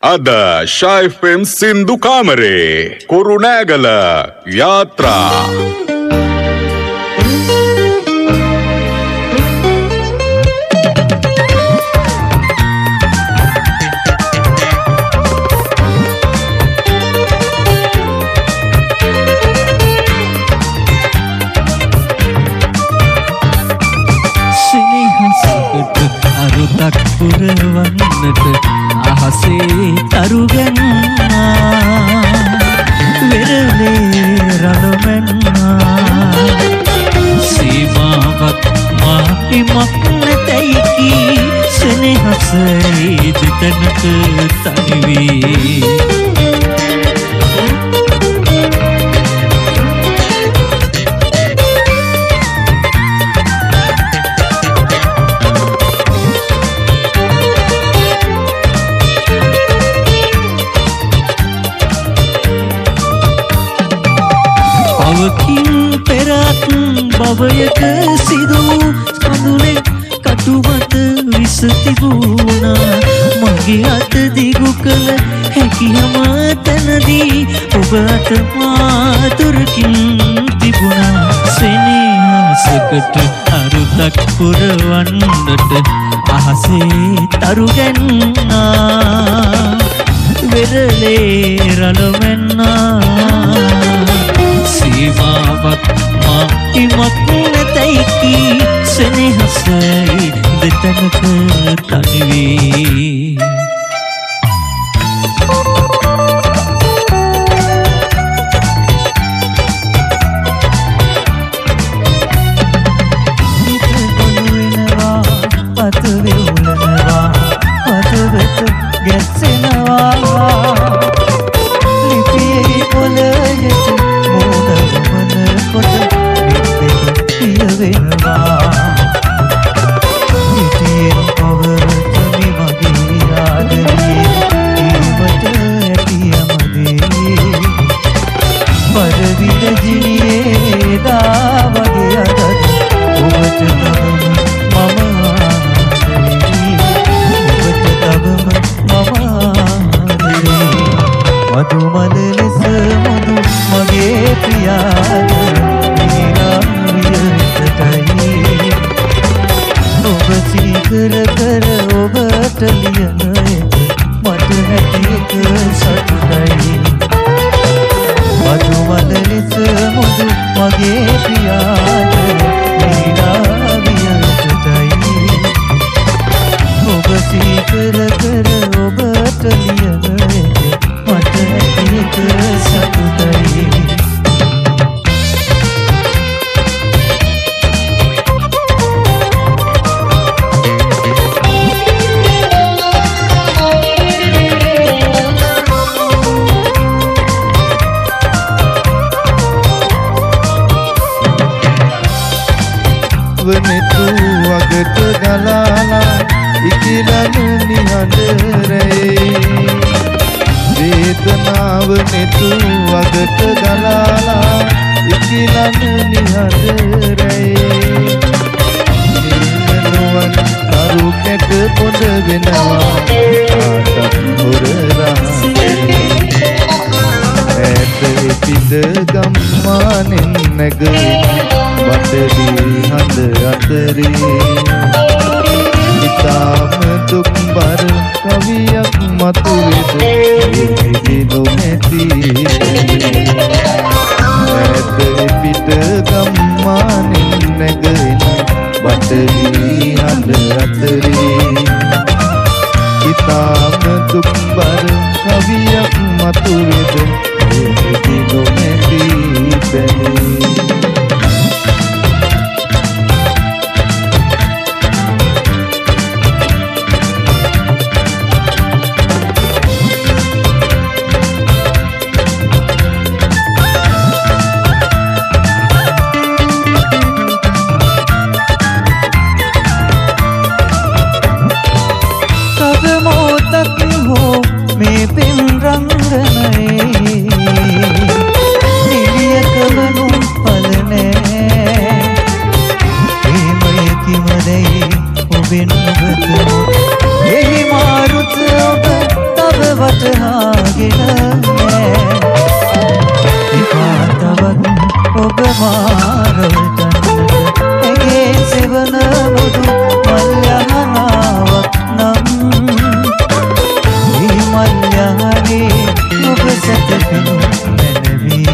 Ada Shy FM Sindu Kamare Kurunegala Yatra අරුතක් පුරවන්නට අහසේ තරුගන්නා වෙරළේ රළමන්නා සීමාවක් මාහිමක් නැතයි කී සෙනෙහසේ දෙතනක තනිවී බවයක සිදු සඳුලෙන් කටුමත විස තිබුණා මගේ අත දිගු කළ හැකියම තැනදී ඔබ අත මාතුරකින් තිබුණා සෙනෙහසකට අරුතක් පුරවන්නට අහසේ තරුගන්නා වෙරළේ රළමන්නා සීමාවක් ඉමක් නැතයි කී සෙනෙහසයි දෙතනක තනිවී පත වෙවුලනවා පත වෙත ගැස්සෙනවා ලිපියේ පොළයට මෝඩවන කොට වෙනවා හිටියෙන් පවරතමි මගේ ආදරේ ඒවට ඇතියමදේ පරවිද ජිනියේ දා වගේ අදත් ඔබට තවම මම ආදරේ ඔබට තවම මම ආදරේ මధుමල ලෙස මුදු මගේ ප්‍රියාදරේ ඔබ සීකර කර ඔබට ලියන එක මට හැටියක සතුටයි මధుමල ලෙස මුදු මගේ ප්‍රියාදරේ නීරාවියටයි ඔබ සීකර කර ඔබට ලියන එක මට හැටියක සතුටයි වනෙතු වගට ගලාලා ඉකිලන නිහඬරේ වේදනාව නෙතු වගට ගලාලා ඉකිලන නිහඬරේ නිලනුවන් කරු කැට පොඳ වෙනවා ආටක් හොරලා ඇත පිට ගම්මානෙන් නැගින බඩදී හඳ අතරේ ඉතාම දුක්බර කවියක් මතුවේද එහිදී නොමැති ඇත පිට ගම්මානෙන් නැගෙන බඩදී හඳ අතරේ ඉතාම දුක්බර කවියක් මතුවේද එහිදී නොමැති බැලේ මේ පෙම් රංගනයේ වටහාගෙන විපාතවත් ඔබ මාරවටන්නට ඇගේ සෙවන මුදු මල්යහනාවක් නම් මේ මල්යහනේ ඔබ සැතපෙනු මැනවී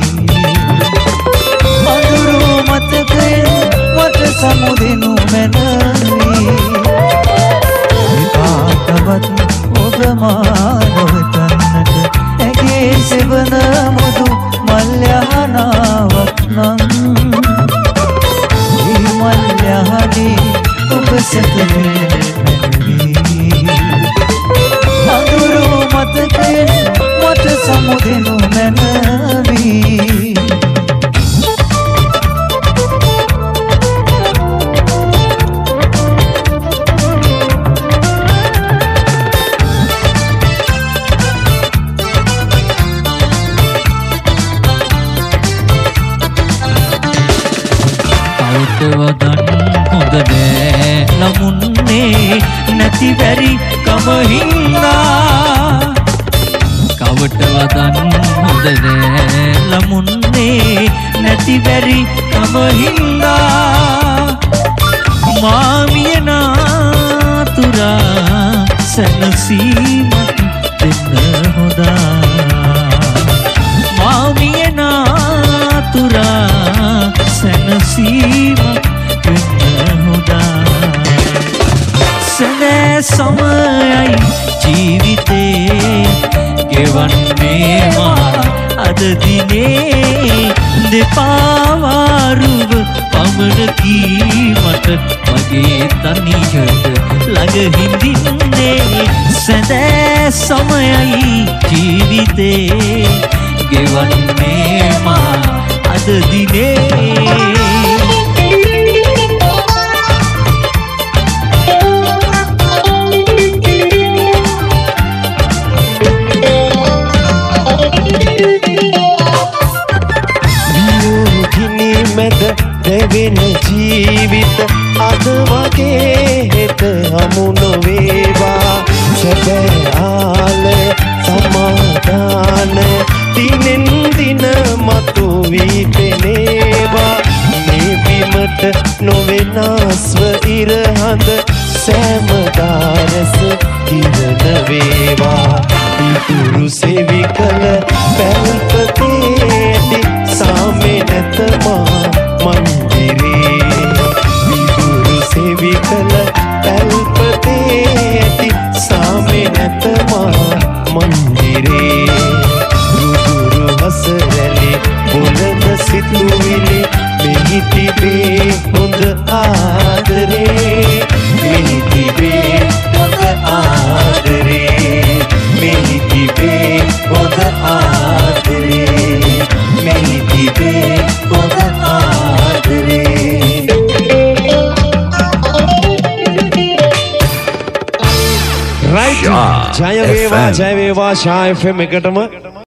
මధుරු මතකයෙන් මට සමුදෙනු මැනවී විපාතවත් ඔබ මාරවටන්නට ඇගේ සෙවන මුදු මල්යහනාවක් නම් මේ මල්යහනේ ඔබ සැතපෙනු මැනවී මధుරු මතකයෙන් මට සමුදෙනු මැනවී වදන් හොඳ නෑ ළමුන්නේ නැති බැරි කම හින්දා කවට වදන් හොඳ නෑ ළමුන්නේ නැති බැරි කම හින්දා මාමිය නාතුරා සැනසීමක් දෙන්න හොදා මාමිය නාතුරා සැනසීමක් වෙන්න හොදා සැනෑ සමයයි ජීවිතේ ගෙවන්නේ මා අද දිනේ දෙපාවාරුව පමණකි මට මගේ තනියට ළඟ හිඳින්නේ සැනෑ සමයයි ජීවිතේ ගෙවන්නේ මා අද දිනේ දෙවෙන ජීවිත අද වගේ හෙට හමු නොවේවා සැබෑ ආලය සමාදාන දිනෙන් දින මතු වී පෙනේවා මේ බිමට නොවෙනස්ව ඉරහඳ සෑමදාරස කිරණ වේවා ඉතුරු සෙවි කළ පැල්පතේටි සාමේ නැතමා මන්දිරේ විදුරු සෙවි කළ පැල්පතේටි සාමේ නැතමා මන්දිරේ රුදුරු හසරැලි බොළඳ සිතුවිලි මෙහි තිබේ හොඳ ආදරේ මෙහි තිබේ හොඳ ආදරේ මෙහි තිබේ හොඳ ආදරේ මෙහි තිබේ හොඳ ආදරේ රයිට් ජය වේවා ෂා FM එකටම